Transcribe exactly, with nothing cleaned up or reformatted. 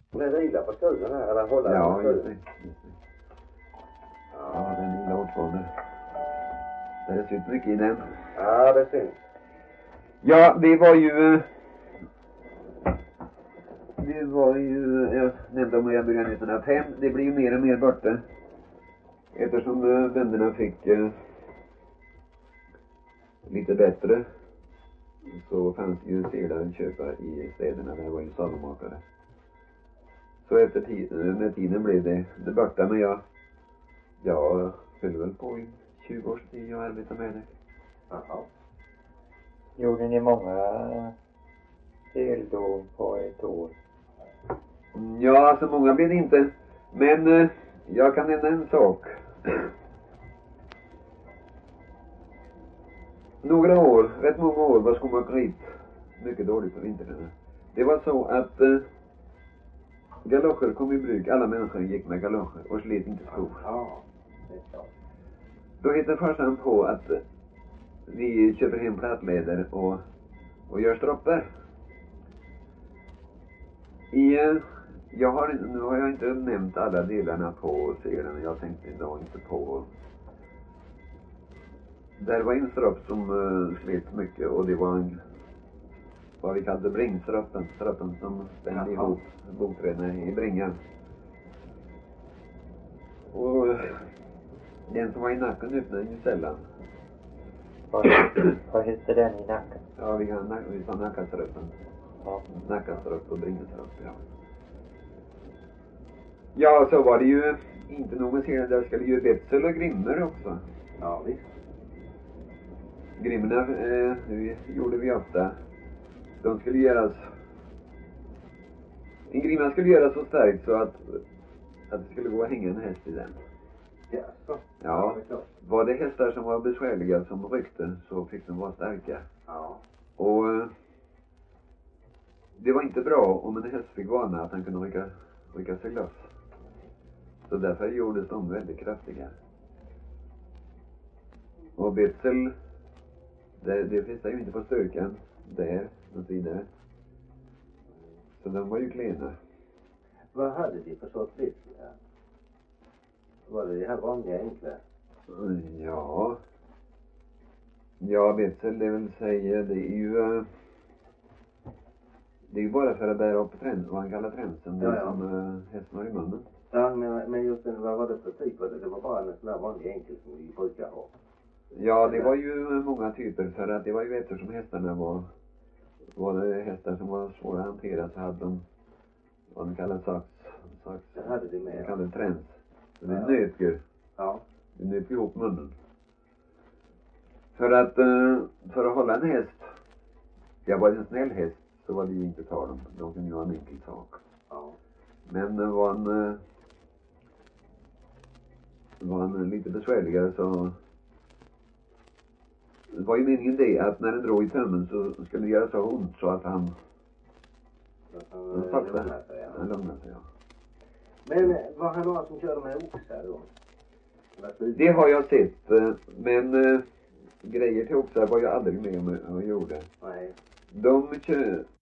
Den vila på skulden här, eller hålla ja, på just det. Just det. Ja, den är illa åtgående. Det är sytt mycket i den. Ja, det syns. Ja, det var ju... Det var ju... Jag nämnde om jag började nittonhundrafem. Det blir ju mer och mer borta. Eftersom uh, bönderna fick uh, lite bättre, så fanns ju sedlar att köpa i städerna. Det var ju sagomakare. Så efter tiden, med tiden blev det, det borta. Men jag, jag höll väl på i tjugo års tid och arbetade med det. Jaha. Gjorde ni många seldom på ett år? Ja, alltså många blev det inte. Men uh, jag kan nämna en sak. Några år, rätt många år var skomakeriet mycket dåligt på vinterna. Det var så att uh, galoscher kom i bruk. Alla människor gick med galoscher och slet inte skor. Ja, det är klart. Då hittade farsan på att uh, vi köper hem plattläder och, och gör stroppar. I, uh, jag har, nu har jag inte nämnt alla delarna på serien. Jag tänkte idag inte på... Där var en stropp som uh, slet mycket, och det var en, vad vi kallade bringstroppen. Stroppen som spände ihop boträdena i bringan. Och uh, den som var i nacken öppnade ju sällan. Vad, vad hette den i nacken? Ja, vi, kan, vi sa nackastroppen. Ja. Nackastropp och bringestropp, ja. Ja, så var det ju inte någon serie. Där skulle ju betsel och grimmer också. Ja, visst. Grimmerna eh, gjorde vi ofta. De skulle göras... En grimma skulle göras så starkt så att, att det skulle gå att hänga en häst i den. Ja, så. Ja, det är klart. var det hästar som var besvärliga som ryckte, så fick de vara starka. Ja. Och eh, det var inte bra om en häst fick vana att han kunde rycka, rycka sig loss. Så därför gjordes de väldigt kraftiga. Och betsel, det, det finns ju inte på styrkan där och så vidare. Så de var ju klena. Vad hade de för sorts betsel? Ja. Var det det här vanliga enkla? Ja. Ja, betsel, det vill säga, det är ju... Uh, det är ju bara för att bära upp träns, vad han kallar tränsen. Det Ja, är ja. som uh, hästen har i munnen. Ja, men, men just det, vad var det för typ? Det var bara en sån här vanlig enkel som vi brukar ha. Ja, det var ju många typer, för att det var ju eftersom hästarna var... Var det hästar som var svåra att hantera, så hade de vad de kallar sax. sax Det hade de med. De kallade träns. Så det Ja. nöt ju. Ja. Det nöt ihop munnen. För att, uh, för att hålla en häst. Jag var en snäll häst, så var det ju inte tal om. De kunde ju ha en enkel sak. Ja. Men det var en... Uh, var en lite besvärligare, så... Det var ju meningen det att när den drog i tömmen så skulle det göra så ont så att han... Han Han satt där. lugnade sig, ja. Han lugnade sig, ja. Men var han några som körde med oxar då? Det har jag sett, eh, men äh, grejer till oxar var jag aldrig med om och gjorde. Nej. De kö,